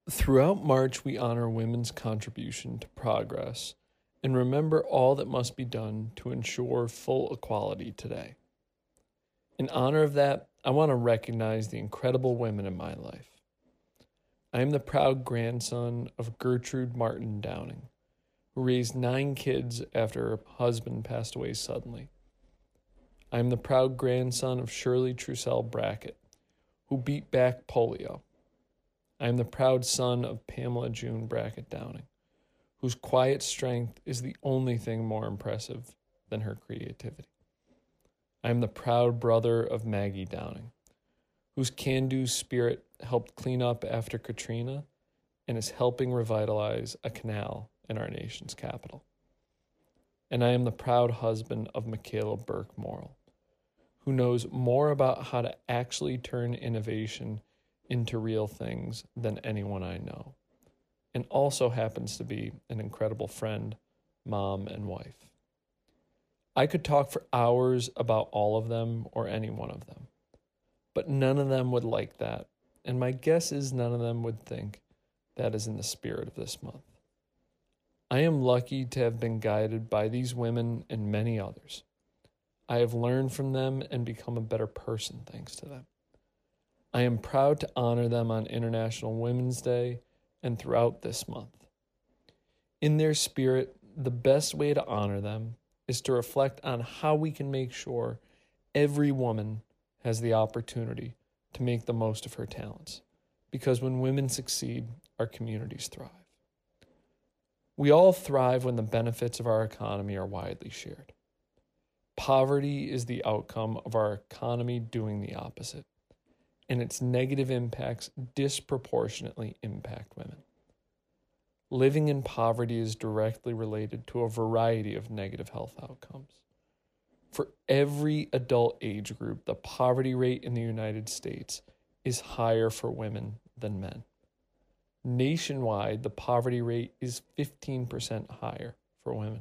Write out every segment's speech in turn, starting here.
Throughout March, we honor women's contribution to progress and remember all that must be done to ensure full equality today. In honor of that, I want to recognize the incredible women in my life. I am the proud grandson of Gertrude Martin Downing, who raised 9 kids after her husband passed away suddenly. I am the proud grandson of Shirley Trussell Brackett, who beat back polio. I am the proud son of Pamela June Brackett Downing, whose quiet strength is the only thing more impressive than her creativity. I am the proud brother of Maggie Downing, whose can-do spirit helped clean up after Katrina and is helping revitalize a canal in our nation's capital. And I am the proud husband of Michaela Burke Morrill, who knows more about how to actually turn innovation into real things than anyone I know, and also happens to be an incredible friend, mom, and wife. I could talk for hours about all of them or any one of them, but none of them would like that, and my guess is none of them would think that is in the spirit of this month. I am lucky to have been guided by these women and many others. I have learned from them and become a better person thanks to them. I am proud to honor them on International Women's Day and throughout this month. In their spirit, the best way to honor them is to reflect on how we can make sure every woman has the opportunity to make the most of her talents, because when women succeed, our communities thrive. We all thrive when the benefits of our economy are widely shared. Poverty is the outcome of our economy doing the opposite, and its negative impacts disproportionately impact women. Living in poverty is directly related to a variety of negative health outcomes. For every adult age group, the poverty rate in the United States is higher for women than men. Nationwide, the poverty rate is 15% higher for women.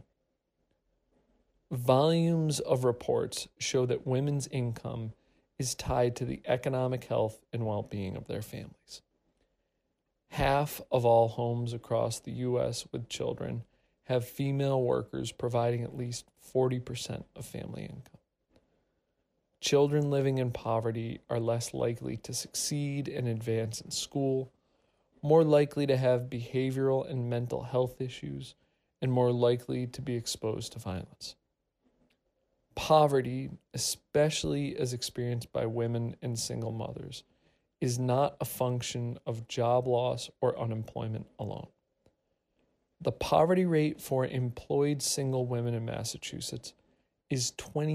Volumes of reports show that women's income is tied to the economic health and well-being of their families. Half of all homes across the U.S. with children have female workers providing at least 40% of family income. Children living in poverty are less likely to succeed and advance in school, more likely to have behavioral and mental health issues, and more likely to be exposed to violence. Poverty, especially as experienced by women and single mothers, is not a function of job loss or unemployment alone. The poverty rate for employed single women in Massachusetts is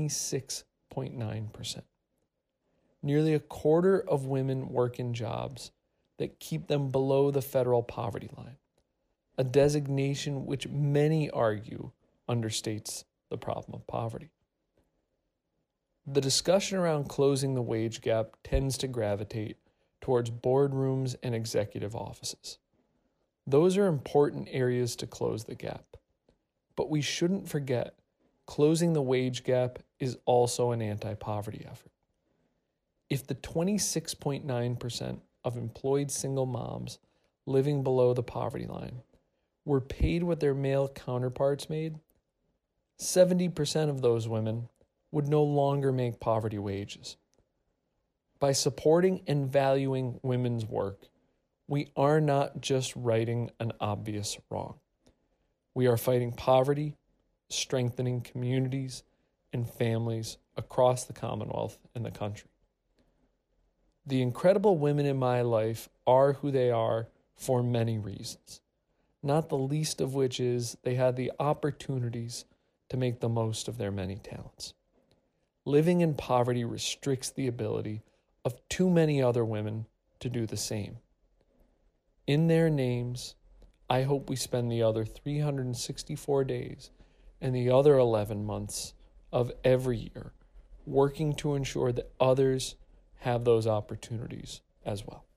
26.9%. Nearly a quarter of women work in jobs that keep them below the federal poverty line, a designation which many argue understates the problem of poverty. The discussion around closing the wage gap tends to gravitate towards boardrooms and executive offices. Those are important areas to close the gap. But we shouldn't forget, closing the wage gap is also an anti-poverty effort. If the 26.9% of employed single moms living below the poverty line were paid what their male counterparts made, 70% of those women would no longer make poverty wages. By supporting and valuing women's work, we are not just righting an obvious wrong. We are fighting poverty, strengthening communities and families across the Commonwealth and the country. The incredible women in my life are who they are for many reasons, not the least of which is they had the opportunities to make the most of their many talents. Living in poverty restricts the ability of too many other women to do the same. In their names, I hope we spend the other 364 days and the other 11 months of every year working to ensure that others have those opportunities as well.